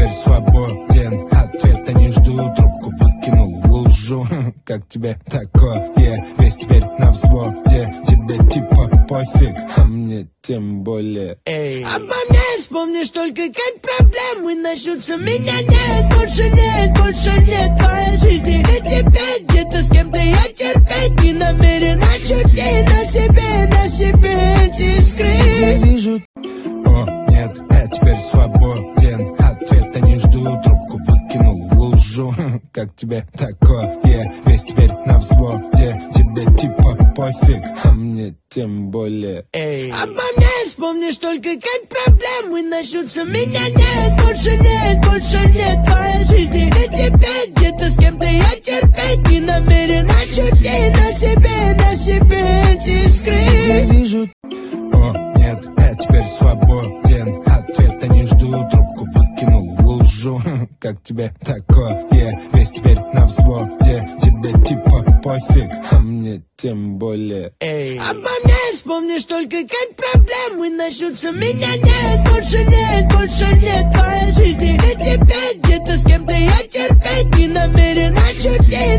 теперь свободен. Ответа не жду, трубку выкинул в лужу. Как тебе такое? Весь теперь на взводе. Тебе типа пофиг, а мне тем более. Обо мне вспомнишь только как проблемы начнутся. Меня нет, больше нет твоей жизни. И теперь где-то с кем-то я терпеть не намерен. Ощути на себе эти скрипы. Вижу. О, нет, я теперь свободен. Ответа не жду, трубку выкинул в лужу. Как тебе такое? Весь теперь на взводе. Тебе типа пофиг, а мне тем более. Обо мне вспомнишь только как проблемы начнутся. Меня нет, больше нет твоей жизни. И теперь где-то с кем-то я терпеть не намерен. Ощути на себе эти скрипы. Вижу. О, нет, я теперь свободен. Ответа не жду, трубку выкинул в лужу. Как тебе такое? Весь теперь на взводе. Тебе типа пофиг, а мне тем более. Обо мне вспомнишь только как проблемы начнутся. Меня нет, больше нет твоей жизни. И теперь где-то с кем-то я терпеть не намерен. Ощути